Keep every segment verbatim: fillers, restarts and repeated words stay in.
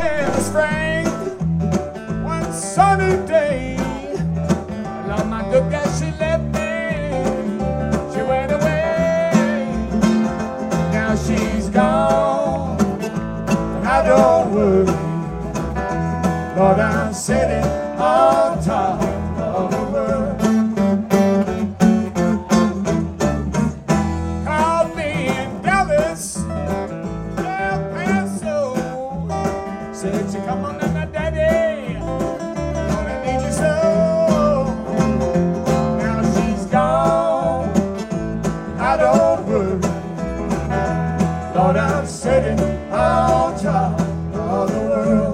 in the spring, one sunny day. I love my good girl, she left me. She went away. Now she's gone, and I don't worry. Lord, I'm sitting on top of the world. Called me in Dallas, El Paso. Said you come on in, my daddy, gonna need you so. Now she's gone, I don't worry. Lord, I'm sitting on top of the world.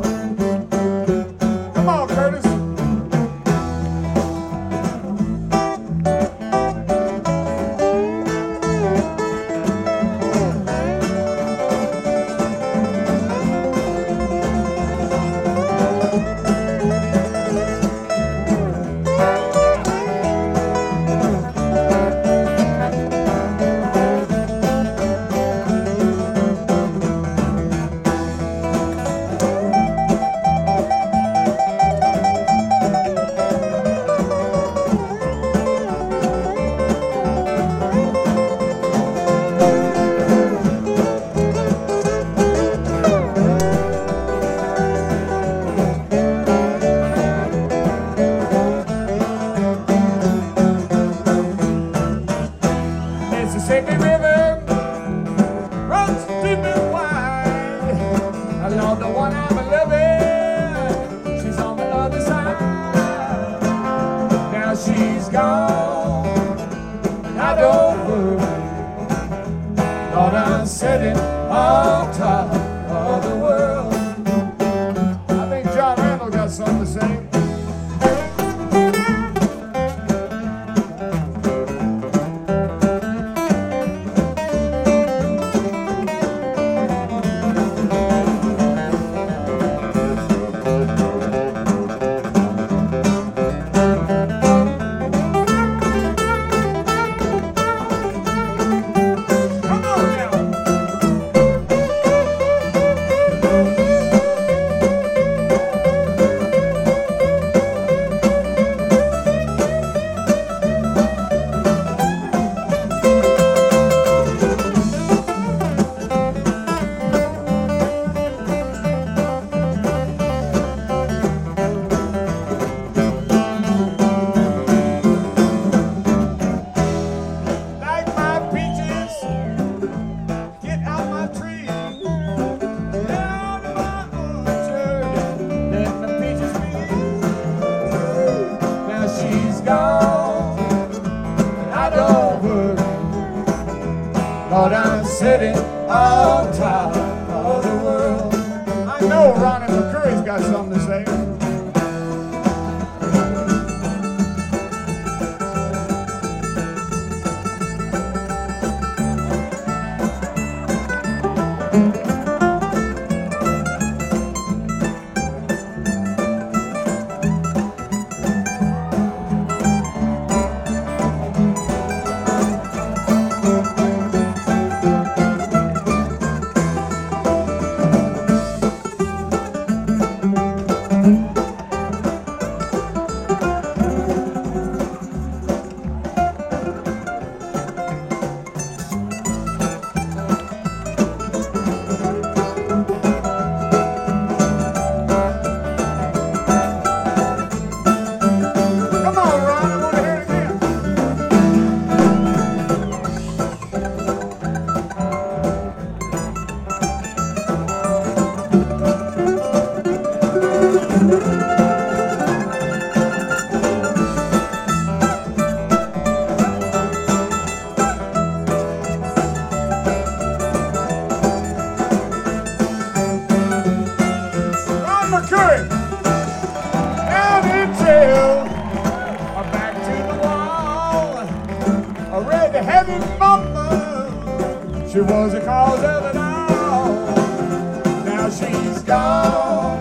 Mississippi River runs deep and wide. I love the one I'm loving. She's on the other side. Now she's gone, and I don't worry. Lord, I'm sitting on top of the world. I think John Randall got something to say. Lord, I'm sitting on top of the world. I know Ronnie McCurry's got something to say. McCurry, down until I'm back to the wall. I read the heavy mama, she was the cause of it all. Now she's gone.